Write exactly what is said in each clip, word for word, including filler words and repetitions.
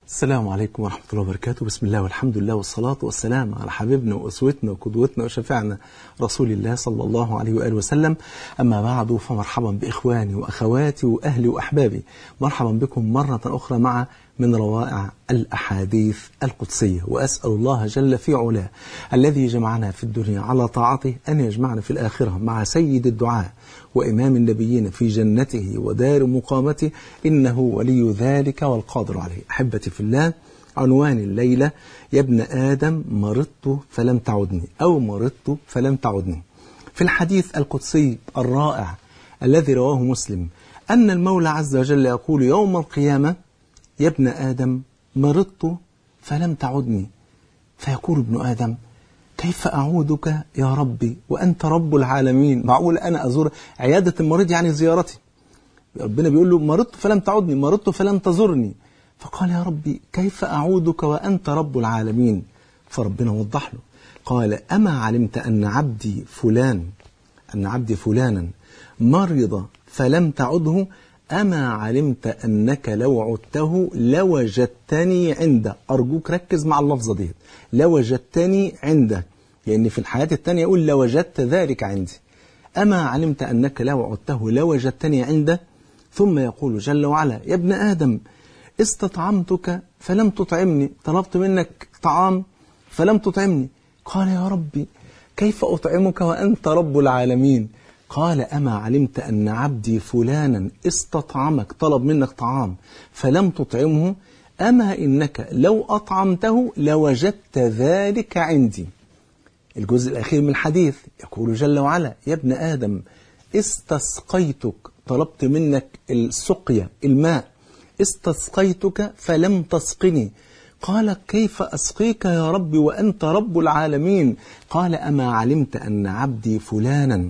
السلام عليكم ورحمة الله وبركاته. بسم الله والحمد لله والصلاة والسلام على حبيبنا وأسوتنا وقدوتنا وشفيعنا رسول الله صلى الله عليه وآله وسلم. أما بعد، فمرحبا بإخواني وأخواتي وأهلي وأحبابي، مرحبا بكم مرة أخرى مع من روائع الأحاديث القدسية. وأسأل الله جل في علاه الذي جمعنا في الدنيا على طاعته أن يجمعنا في الآخرة مع سيد الدعاء وإمام النبيين في جنته ودار مقامته، إنه ولي ذلك والقادر عليه. أحبتي في الله، عنوان الليلة: يا ابن آدم مرضت فلم تعدني، أو مرضت فلم تعدني. في الحديث القدسي الرائع الذي رواه مسلم أن المولى عز وجل يقول يوم القيامة: يا ابن آدم مرضت فلم تعدني. فيقول ابن آدم: كيف أعودك يا ربي وأنت رب العالمين؟ معقول أنا أزور عيادة المريض يعني زيارتي؟ ربنا بيقول له: مرضت فلم تعدني، مرضت فلم تزرني. فقال: يا ربي كيف أعودك وأنت رب العالمين؟ فربنا وضح له، قال: أما علمت أن عبدي فلان أن عبدي فلانا مرض فلم تعده؟ أما علمت أنك لو عدته لوجدتني عنده؟ أرجوك ركز مع اللفظة دي، لوجدتني عنده، لأن في الحياة التانية يقول لوجدت ذلك عندي. أما علمت أنك لو عدته لوجدتني عنده؟ ثم يقول جل وعلا: يا ابن آدم استطعمتك فلم تطعمني، طلبت منك طعام فلم تطعمني. قال: يا ربي كيف أطعمك وأنت رب العالمين؟ قال: أما علمت أن عبدي فلانا استطعمك، طلب منك طعام فلم تطعمه؟ أما إنك لو أطعمته لوجدت ذلك عندي. الجزء الأخير من الحديث يقول جل وعلا: يا ابن آدم استسقيتك، طلبت منك السقيا الماء، استسقيتك فلم تسقني. قال: كيف أسقيك يا رب وأنت رب العالمين؟ قال: أما علمت أن عبدي فلانا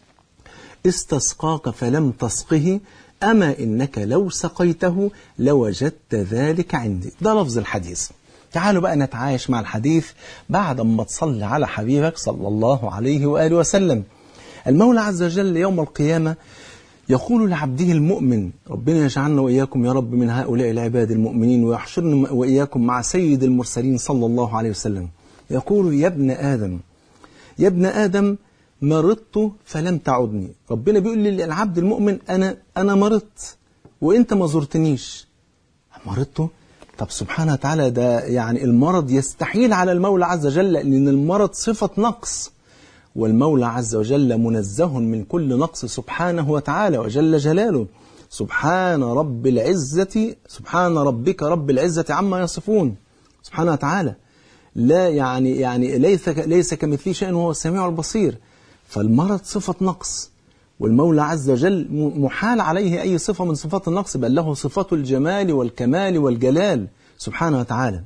استسقاك فلم تسقه؟ أما إنك لو سقيته لوجدت ذلك عندي. ده لفظ الحديث. تعالوا بقى نتعايش مع الحديث بعد ما تصلي على حبيبك صلى الله عليه وآله وسلم. المولى عز وجل يوم القيامة يقول لعبده المؤمن، ربنا يجعلنا وإياكم يا رب من هؤلاء العباد المؤمنين، ويحشرنا وإياكم مع سيد المرسلين صلى الله عليه وسلم، يقول: يا ابن آدم يا ابن آدم مرضت فلم تعدني. ربنا بيقول للعبد المؤمن: أنا أنا مرضت وإنت ما زرتنيش. مرضت؟ طب سبحانه وتعالى، ده يعني المرض يستحيل على المولى عز وجل، لأن المرض صفة نقص، والمولى عز وجل منزه من كل نقص سبحانه وتعالى وجل جلاله. سبحان رب العزة سبحان ربك رب العزة عما يصفون سبحانه وتعالى. لا يعني يعني ليس ليس كمثله شيء وهو السميع البصير. فالمرض صفة نقص، والمولى عز وجل محال عليه أي صفة من صفات النقص، بل له صفات الجمال والكمال والجلال سبحانه وتعالى.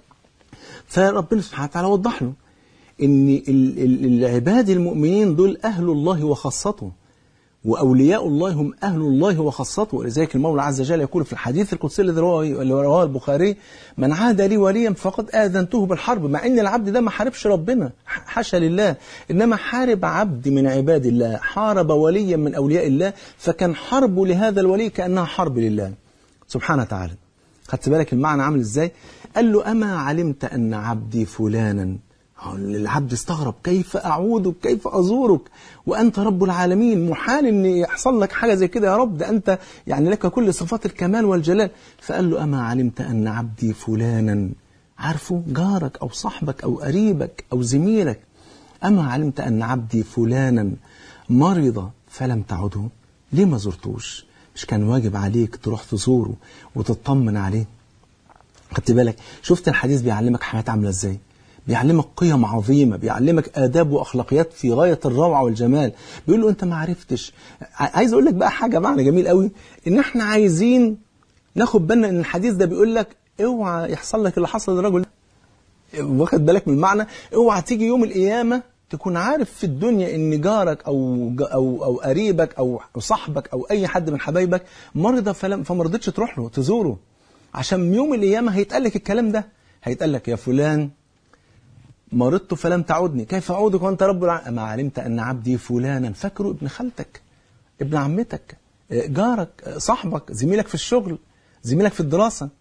فربنا سبحانه وتعالى وضح له إن العباد المؤمنين دول أهل الله وخاصته، وأولياء الله هم أهل الله وخاصته. ولذلك المولى عز وجل يقول في الحديث القدسي الذي رواه البخاري: من عاد لي وليا فقد آذنته بالحرب. مع أن العبد ده ما حاربش ربنا، حاشا لله، إنما حارب عبد من عباد الله، حارب وليا من أولياء الله، فكان حربه لهذا الولي كأنها حرب لله سبحانه وتعالى. خدت بالك المعنى عامل إزاي؟ قال له: أما علمت أن عبدي فلانا. العبد استغرب: كيف أعودك، كيف أزورك وأنت رب العالمين؟ محال أن يحصل لك حاجة زي كده يا رب، ده أنت يعني لك كل صفات الكمال والجلال. فقال له: أما علمت أن عبدي فلانا، عارفه جارك أو صاحبك أو قريبك أو زميلك، أما علمت أن عبدي فلانا مرض فلم تعده؟ ليه ما زرتوش؟ مش كان واجب عليك تروح تزوره وتطمن عليه؟ خدت بالك؟ شفت الحديث بيعلمك حاجات عاملة إزاي؟ بيعلمك قيم عظيمة، بيعلمك آداب وأخلاقيات في غاية الروعة والجمال. بيقول له: أنت ما عرفتش. عايز أقول لك بقى حاجة معنى جميل قوي، إن إحنا عايزين ناخد بالنا إن الحديث ده بيقول لك اوعى يحصل لك اللي حصل للرجل ده. واخد بالك من المعنى؟ اوعى تيجي يوم القيامة تكون عارف في الدنيا إن جارك أو أو أو قريبك أو صاحبك أو أي حد من حبايبك مرض فما رضيتش تروح له تزوره، عشان يوم القيامة هيتقال لك الكلام ده، هيتقال لك: يا فلان مرضت فلم تعودني، كيف أعودك وأنت رب العالمين؟ ما علمت أن عبدي فلانا، فاكره ابن خالتك، ابن عمتك، جارك، صاحبك، زميلك في الشغل، زميلك في الدراسة،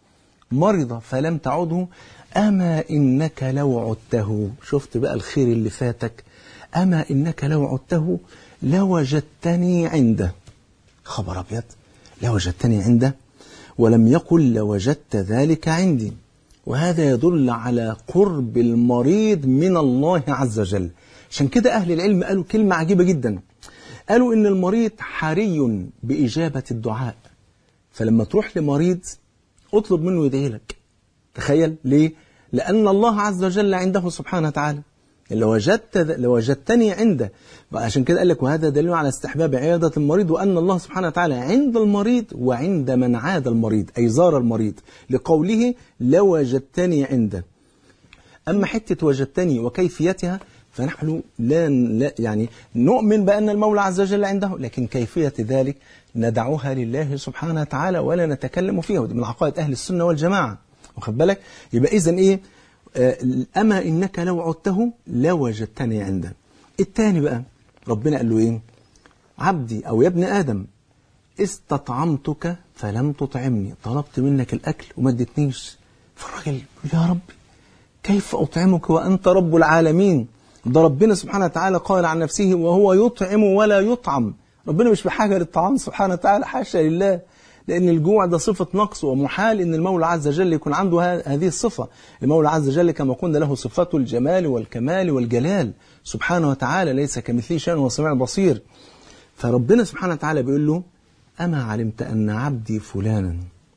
مرض فلم تعده أما إنك لو عدته. شفت بقى الخير اللي فاتك، أما إنك لو عدته لوجدتني عنده. خبر أبيض، لوجدتني عنده، ولم يقل لوجدت ذلك عندي. وهذا يدل على قرب المريض من الله عز وجل. عشان كده أهل العلم قالوا كلمة عجيبة جدا، قالوا إن المريض حري بإجابة الدعاء. فلما تروح لمريض اطلب منه يدعي لك. تخيل ليه؟ لأن الله عز وجل عنده سبحانه وتعالى. لو وجدت لو وجدتني عنده. عشان كده قال لك وهذا دليل على استحباب عيادة المريض، وأن الله سبحانه وتعالى عند المريض وعند من عاد المريض أي زار المريض، لقوله لو وجدتني عنده. أما حتة وجدتني وكيفيتها فنحن لا, لا يعني نؤمن بأن المولى عز وجل عنده، لكن كيفية ذلك ندعوها لله سبحانه وتعالى ولا نتكلم فيها. ودي من عقائد أهل السنة والجماعة. واخد بالك؟ يبقى إذن إيه؟ أما إنك لو عدته لوجدتني عنده. الثاني بقى ربنا قال له إيه؟ عبدي أو يا ابن آدم استطعمتك فلم تطعمني، طلبت منك الأكل وما اديتنيش. فالراجل يا رب كيف أطعمك وأنت رب العالمين؟ ده ربنا سبحانه وتعالى قال عن نفسه وهو يطعم ولا يطعم. ربنا مش بحاجة للطعام سبحانه وتعالى، حاشا لله، لأن الجوع ده صفة نقص، ومحال أن المولى عز وجل يكون عنده هذه الصفة. المولى عز وجل كما قلنا له صفات الجمال والكمال والجلال سبحانه وتعالى، ليس كمثله شيء وهو السميع البصير. فربنا سبحانه وتعالى بيقول له أما علمت أن عبدي فلانا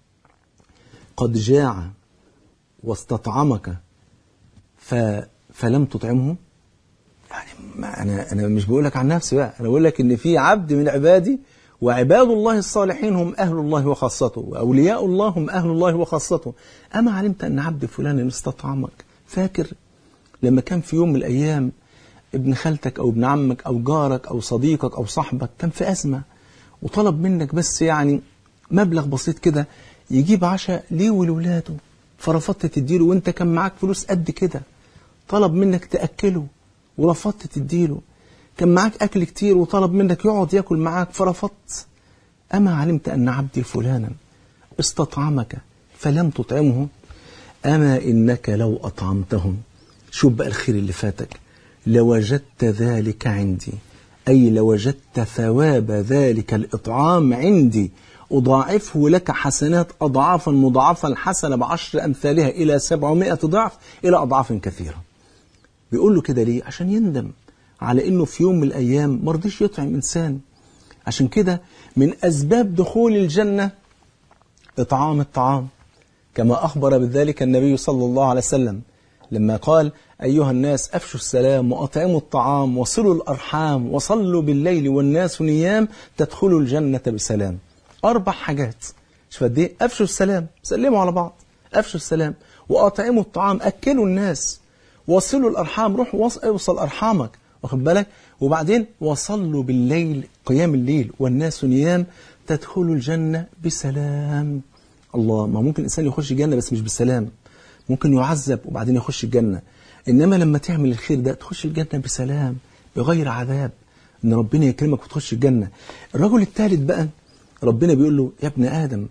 قد جاع واستطعمك ف... فلم تطعمه؟ يعني ما أنا أنا مش بقول لك عن نفسي بقى، أنا بقول لك إن في عبد من عبادي، وعباد الله الصالحين هم أهل الله وخاصته، وأولياء الله هم أهل الله وخاصته. أما علمت أن عبد فلان استطعمك؟ فاكر لما كان في يوم من الأيام ابن خالتك أو ابن عمك أو جارك أو صديقك أو صاحبك كان في أزمة وطلب منك بس يعني مبلغ بسيط كده يجيب عشاء ليه ولولاده، فرفضت تديله وانت كان معاك فلوس قد كده، طلب منك تأكله ورفضت تديله، كان معاك أكل كتير وطلب منك يقعد يأكل معاك فرفضت. أما علمت أن عبدي فلانا استطعمك فلم تطعمه؟ أما إنك لو أطعمتهم، شوف بقى الخير اللي فاتك، لوجدت ذلك عندي، أي لوجدت ثواب ذلك الإطعام عندي، أضاعفه لك حسنات أضعافا مضاعفة، الحسنة بعشر أمثالها إلى سبعمائة ضعف إلى أضعاف كثيرة. بيقول له كده ليه؟ عشان يندم على إنه في يوم من الأيام مرضيش يطعم إنسان. عشان كده من أسباب دخول الجنة إطعام الطعام، كما أخبر بذلك النبي صلى الله عليه وسلم لما قال أيها الناس أفشوا السلام وأطعموا الطعام وصلوا الأرحام وصلوا بالليل والناس نيام تدخلوا الجنة بسلام. أربع حاجات، شوف قد إيه؟ أفشوا السلام، سلموا على بعض، أفشوا السلام، وأطعموا الطعام، أكلوا الناس، وصلوا الأرحام، روح وصل أرحامك، واخد بالك، وبعدين وصلوا بالليل، قيام الليل، والناس نيام تدخلوا الجنة بسلام. الله، ما ممكن الإنسان يخش الجنة بس مش بالسلام، ممكن يعذب وبعدين يخش الجنة، إنما لما تعمل الخير ده تخش الجنة بسلام بغير عذاب، إن ربنا يكرمك وتخش الجنة. الرجل الثالث بقى ربنا بيقول له يا ابن آدم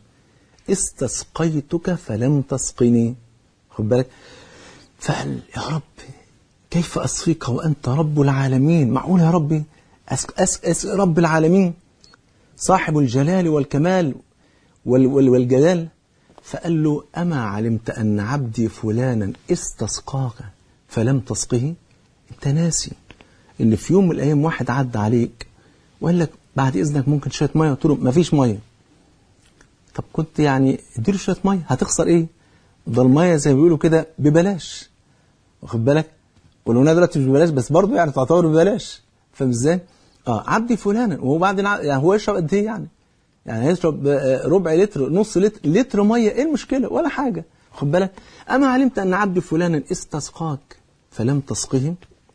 استسقيتك فلم تسقني، خد بالك، فقال يا رب كيف أسقيك وأنت رب العالمين؟ معقول يا ربي أسق أسق أسق رب العالمين صاحب الجلال والكمال وال وال والجلال؟ فقال له أما علمت أن عبدي فلانا استسقاك فلم تسقه؟ انت ناسي ان في يوم من الأيام واحد عدى عليك وقال لك بعد إذنك ممكن شوية مية؟ قلت له مفيش مية. طب كنت يعني اديله شوية مية، هتخسر ايه؟ ده المية زي ما بيقولوا كده ببلاش، واخد بالك، ولو انا دلوقتي مش ببلاش بس برضه يعني تعتبر ببلاش، فاهم ازاي؟ اه عبدي فلانا، وهو بعدين يعني هو يشرب قد ايه يعني؟ يعني هيشرب ربع لتر، نص لتر، لتر مية، ايه المشكلة؟ ولا حاجة، واخد بالك. أما علمت أن عبدي فلانا استسقاك فلم تسقه؟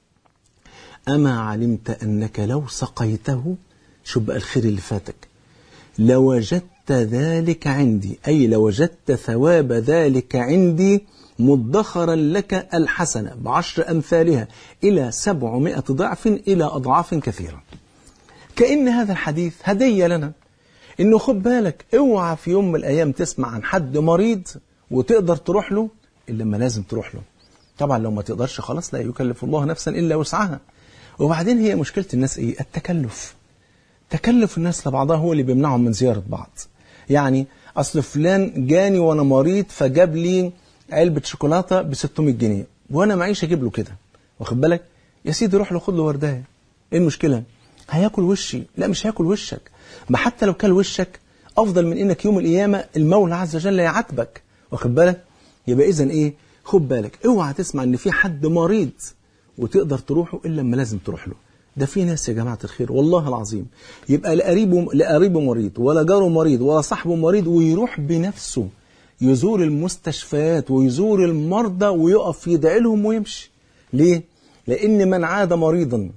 أما علمت أنك لو سقيته، شوف بقى الخير اللي فاتك، لوجدت ذلك عندي، أي لوجدت ثواب ذلك عندي مدخرا لك الحسنة بعشر أمثالها إلى سبعمائة ضعف إلى أضعاف كثيرة. كأن هذا الحديث هدية لنا، إنه خد بالك اوعى في يوم من الأيام تسمع عن حد مريض وتقدر تروح له إلا لما لازم تروح له. طبعا لو ما تقدرش خلاص لا يكلف الله نفسا إلا وسعها. وبعدين هي مشكلة الناس إيه؟ التكلف. تكلف الناس لبعضها هو اللي بيمنعهم من زيارة بعض. يعني أصل فلان جاني وأنا مريض فجاب لي علبة شوكولاتة ب ستمائة جنيه وأنا معيش أجيب له كده، واخد بالك؟ يا سيدي روح له خد له ورداية. إيه المشكلة؟ هياكل وشي؟ لا مش هياكل وشك، ما حتى لو كل وشك أفضل من إنك يوم القيامة المولى عز وجل يعاتبك، واخد بالك؟ يبقى إذن إيه؟ خد بالك اوعى تسمع إن في حد مريض وتقدر تروحه إلا لما لازم تروح له. ده في ناس يا جماعة الخير والله العظيم يبقى لقريبه لقريبه مريض ولا جاره مريض ولا صاحبه مريض ويروح بنفسه يزور المستشفيات ويزور المرضى ويقف يدعي لهم ويمشي. ليه؟ لأن من عاد مريضا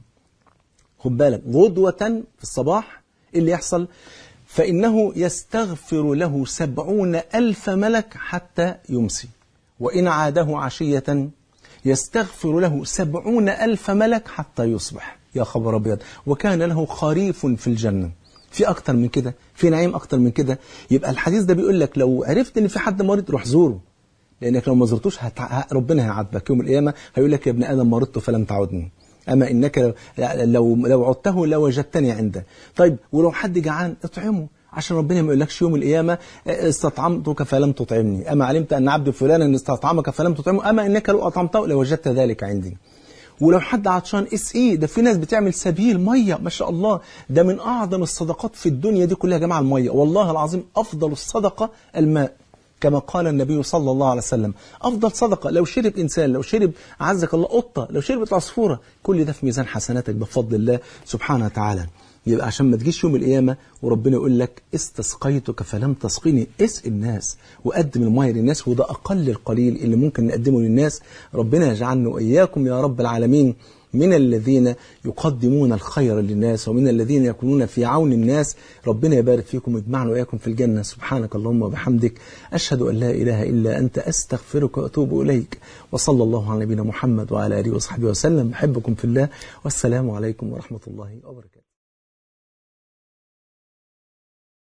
خد بالك غدوة في الصباح اللي يحصل فإنه يستغفر له سبعون ألف ملك حتى يمسي، وإن عاده عشية يستغفر له سبعون ألف ملك حتى يصبح. يا خبر أبيض، وكان له خريف في الجنة. في أكتر من كده؟ في نعيم أكتر من كده؟ يبقى الحديث ده بيقول لك لو عرفت إن في حد مريض روح زوره، لأنك لو ما زرتوش هتع... ربنا هيعاتبك يوم القيامة، هيقول لك يا ابن آدم مرضت فلم تعودني، أما إنك لو لو عدته لوجدتني عنده. طيب ولو حد جعان اطعمه عشان ربنا ما يقولكش يوم القيامة استطعمتك فلم تطعمني، أما علمت أن عبد فلان استطعمك فلم تطعمه، أما إنك لو أطعمته لوجدت ذلك عندي. ولو حد عطشان اسقيه، ده في ناس بتعمل سبيل مية ما شاء الله، ده من أعظم الصدقات في الدنيا دي كلها يا جماعة المية، والله العظيم أفضل الصدقة الماء، كما قال النبي صلى الله عليه وسلم أفضل صدقة. لو شرب إنسان، لو شرب عزك الله قطة، لو شربت عصفورة، كل ده في ميزان حسناتك بفضل الله سبحانه وتعالى. يبقى عشان ما تجيش يوم القيامة وربنا يقول لك استسقيتك فلم تسقني، اسق الناس وقدم المية للناس، وده أقل القليل اللي ممكن نقدمه للناس. ربنا يجعلنا وإياكم يا رب العالمين من الذين يقدمون الخير للناس ومن الذين يكونون في عون الناس. ربنا يبارك فيكم ويجمعنا وإياكم في الجنة. سبحانك اللهم وبحمدك أشهد أن لا إله إلا أنت أستغفرك وأتوب إليك. وصلى الله على نبينا محمد وعلى آله وصحبه وسلم. أحبكم في الله والسلام عليكم ورحمة الله وبركاته.